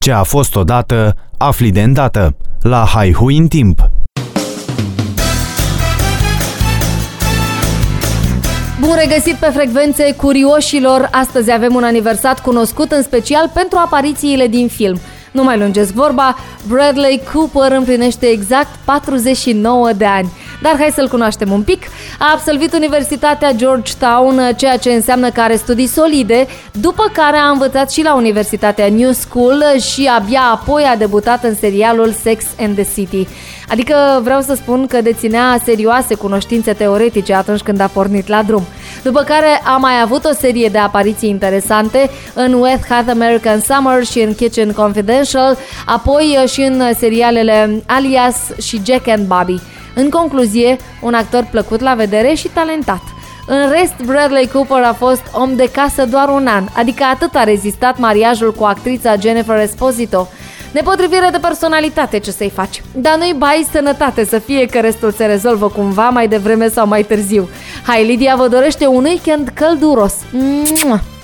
Ce a fost odată, afli de îndată. La Haihui în timp. Bun regăsit pe frecvențe curioșilor! Astăzi avem un aniversat cunoscut în special pentru aparițiile din film. Nu mai lungesc vorba, Bradley Cooper împlinește exact 49 de ani. Dar hai să-l cunoaștem un pic. A absolvit Universitatea Georgetown, ceea ce înseamnă că are studii solide, după care a învățat și la Universitatea New School și abia apoi a debutat în serialul Sex and the City. Adică vreau să spun că deținea serioase cunoștințe teoretice atunci când a pornit la drum. După care a mai avut o serie de apariții interesante în Wet Hot American Summer și în Kitchen Confidential, apoi și în serialele Alias și Jack and Bobby. În concluzie, un actor plăcut la vedere și talentat. În rest, Bradley Cooper a fost om de casă doar un an, adică atât a rezistat mariajul cu actrița Jennifer Esposito. Nepotrivire de personalitate, ce să-i faci? Dar nu-i bai, sănătate să fie, că restul se rezolvă cumva mai devreme sau mai târziu. Hai, Lidia vă dorește un weekend călduros. Mua!